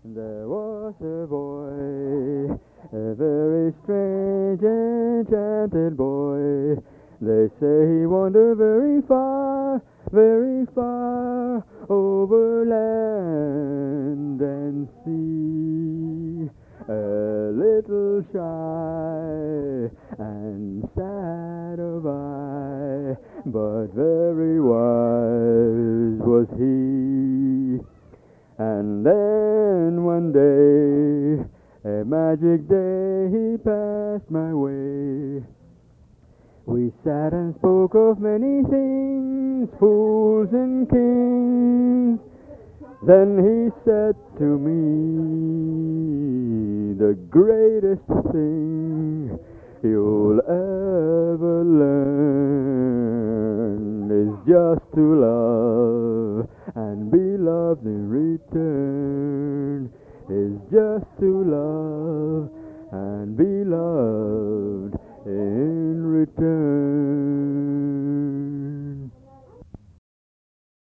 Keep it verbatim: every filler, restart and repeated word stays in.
There was a boy, a very strange, enchanted boy. They say he wandered very far, very far over land and sea. A little shy and sad of eye, but very wise was he. And then one day, a magic day, he passed my way. We sat and spoke of many things, fools and kings. Then he said to me, the greatest thing you'll ever learn is just to love and be loved in return, is just to love and be loved